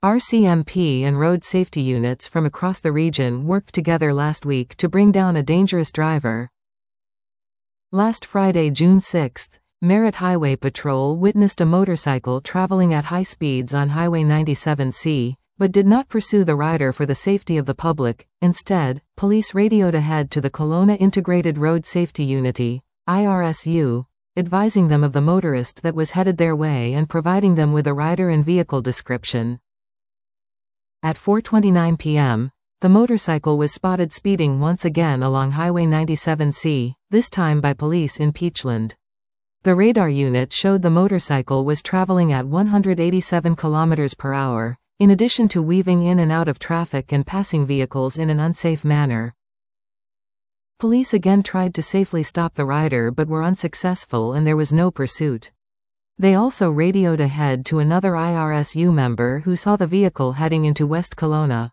RCMP and road safety units from across the region worked together last week to bring down a dangerous driver. Last Friday, June 6, Merritt Highway Patrol witnessed a motorcycle traveling at high speeds on Highway 97C, but did not pursue the rider for the safety of the public. Instead, police radioed ahead to the Kelowna Integrated Road Safety Unity, IRSU, advising them of the motorist that was headed their way and providing them with a rider and vehicle description. At 4:29 p.m., the motorcycle was spotted speeding once again along Highway 97C, this time by police in Peachland. The radar unit showed the motorcycle was traveling at 187 km per hour, in addition to weaving in and out of traffic and passing vehicles in an unsafe manner. Police again tried to safely stop the rider but were unsuccessful and there was no pursuit. They also radioed ahead to another IRSU member who saw the vehicle heading into West Kelowna.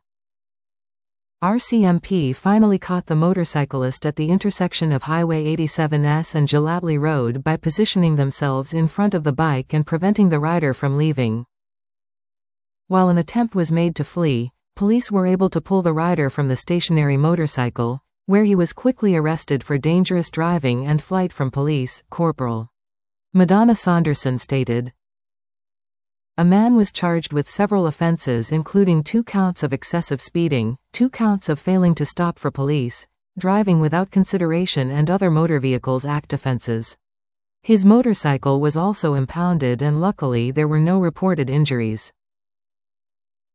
RCMP finally caught the motorcyclist at the intersection of Highway 87S and Geladley Road by positioning themselves in front of the bike and preventing the rider from leaving. While an attempt was made to flee, police were able to pull the rider from the stationary motorcycle, where he was quickly arrested for dangerous driving and flight from police. Corporal Madonna Saunderson stated. A man was charged with several offenses including 2 counts of excessive speeding, 2 counts of failing to stop for police, driving without consideration and other Motor Vehicles Act offenses. His motorcycle was also impounded and luckily there were no reported injuries.